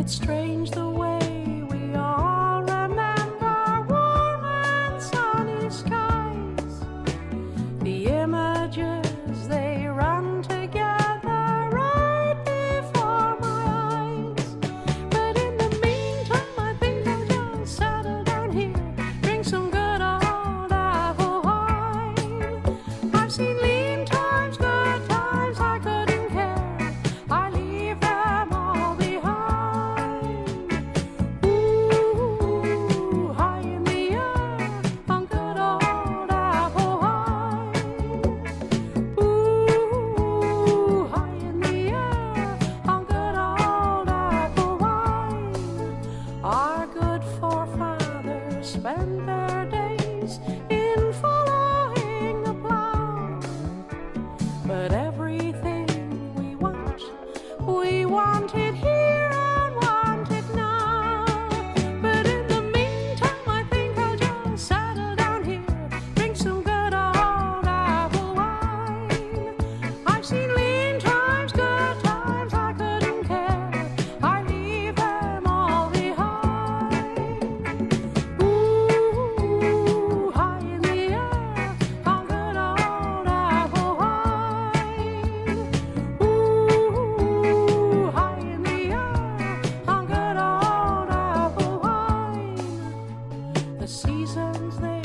It's strange the way we all remember warm and sunny skies. The images, they run together right before my eyes. But in the meantime, I think I'll just settle down here, drink some good old apple wine. I've seen lean times, good times, I couldn't care. I leave them all behind. Ooh, high in the air on good old apple wine. Ooh, high in the air on good old apple wine. Our good forefathers spent their days in following the plow. But everything we want it here and want it now. But in the meantime, I think I'll just settle down here, drink some good old apple wine. I've seen lean times, good times, I couldn't care. I leave them all behind. Ooh, high in the air on good old apple wine. Ooh, high in the air on good old apple wine. The seasons, they